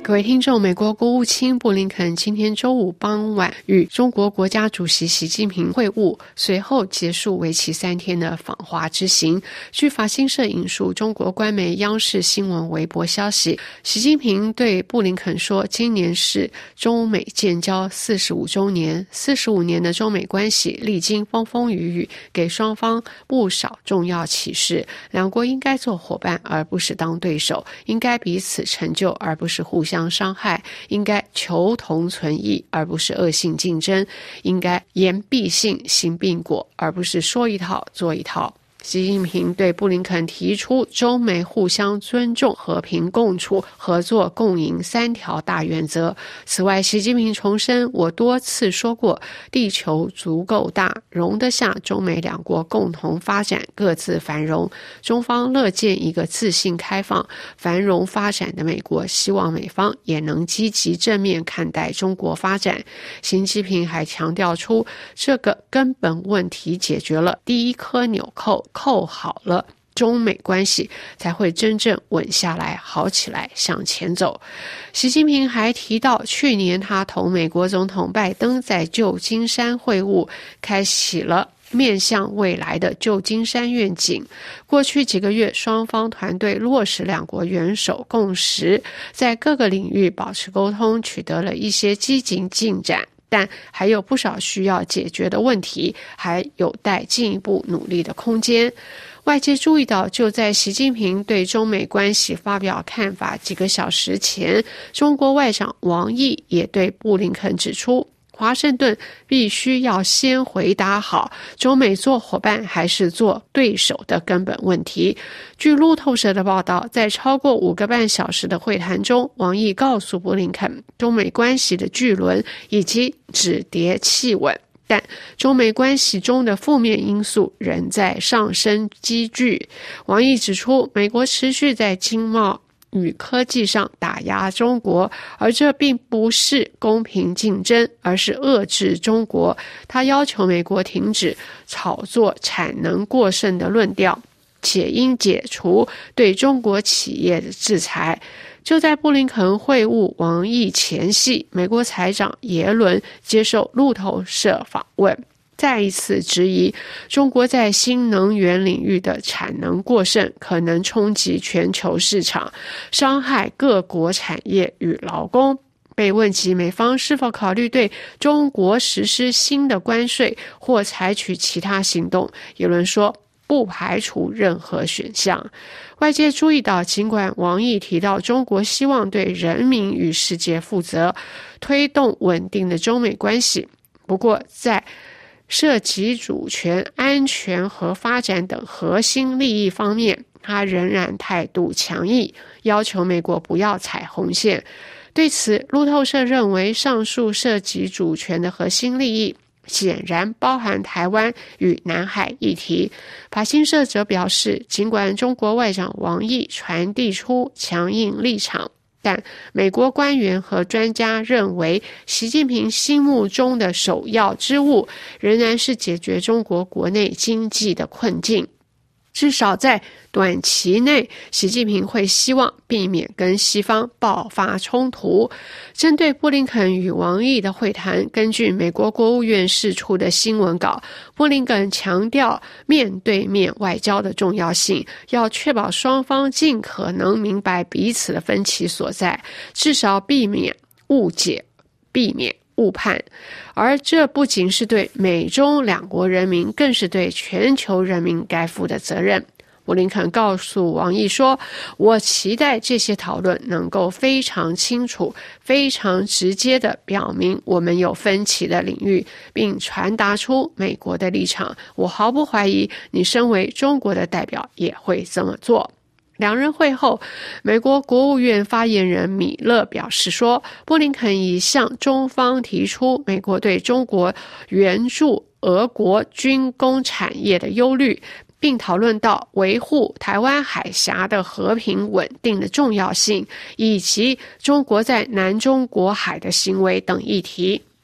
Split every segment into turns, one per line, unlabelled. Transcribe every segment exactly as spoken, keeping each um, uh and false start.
各位听众，美国国务卿布林肯今天周五傍晚与中国国家主席习近平会晤，随后结束为期三天的访华之行。据法新社引述中国官媒央视新闻微博消息，习近平对布林肯说，今年是中美建交四十五周年，四十五年的中美关系历经风风雨雨，给双方不少重要启示。两国应该做伙伴而不是当对手，应该彼此成就而不是互相伤害，应该求同存异而不是恶性竞争，应该言必信行必果而不是说一套做一套。习近平对布林肯提出中美互相尊重、和平共处、合作共赢三条大原则。此外，习近平重申，我多次说过，地球足够大，容得下中美两国共同发展、各自繁荣。中方乐见一个自信开放、繁荣发展的美国，希望美方也能积极正面看待中国发展。习近平还强调出，这个根本问题解决了，第一颗纽扣扣好了，中美关系才会真正稳下来、好起来、向前走。习近平还提到，去年他同美国总统拜登在旧金山会晤，开启了面向未来的旧金山愿景。过去几个月，双方团队落实两国元首共识，在各个领域保持沟通，取得了一些积极进展，但还有不少需要解决的问题，还有待进一步努力的空间。外界注意到，就在习近平对中美关系发表看法几个小时前，中国外长王毅也对布林肯指出，华盛顿必须要先回答好中美做伙伴还是做对手的根本问题。据路透社的报道，在超过五个半小时的会谈中，王毅告诉布林肯，中美关系的巨轮已经止跌企稳，但中美关系中的负面因素仍在上升急剧。王毅指出，美国持续在经贸与科技上打压中国，而这并不是公平竞争，而是遏制中国。他要求美国停止炒作产能过剩的论调，且应解除对中国企业的制裁。就在布林肯会晤王毅前夕，美国财长耶伦接受路透社访问，再一次质疑中国在新能源领域的产能过剩可能冲击全球市场，伤害各国产业与劳工。被问及美方是否考虑对中国实施新的关税或采取其他行动，耶伦说不排除任何选项。外界注意到，尽管王毅提到中国希望对人民与世界负责，推动稳定的中美关系，不过在涉及主权、安全和发展等核心利益方面，他仍然态度强硬，要求美国不要踩红线。对此，路透社认为，上述涉及主权的核心利益显然包含台湾与南海议题。法新社则表示，尽管中国外长王毅传递出强硬立场，但美国官员和专家认为，习近平心目中的首要之务仍然是解决中国国内经济的困境。至少在短期内，习近平会希望避免跟西方爆发冲突。针对布林肯与王毅的会谈，根据美国国务院释出的新闻稿，布林肯强调面对面外交的重要性，要确保双方尽可能明白彼此的分歧所在，至少避免误解，避免误判。而这不仅是对美中两国人民，更是对全球人民该负的责任。布林肯告诉王毅说，我期待这些讨论能够非常清楚、非常直接地表明我们有分歧的领域，并传达出美国的立场。我毫不怀疑你身为中国的代表也会这么做。两人会后，美国国务院发言人米勒表示说，布林肯已向中方提出美国对中国援助俄国军工产业的忧虑，并讨论到维护台湾海峡的和平稳定的重要性，以及中国在南中国海的行为等议题。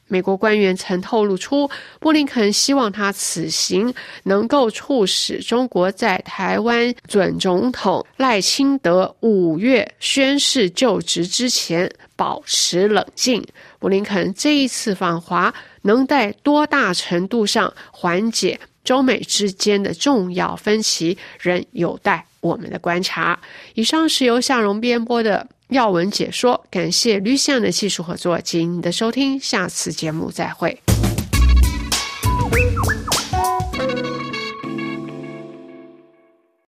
美国官员曾透露出，布林肯希望他此行能够促使中国在台湾准总统赖清德五月宣誓就职之前保持冷静。布林肯这一次访华能在多大程度上缓解中美之间的重要分歧，仍有待我们的观察。以上是由夏蓉编播的要闻解说，感谢吕向的技术合作及您的收听，下次节目再会。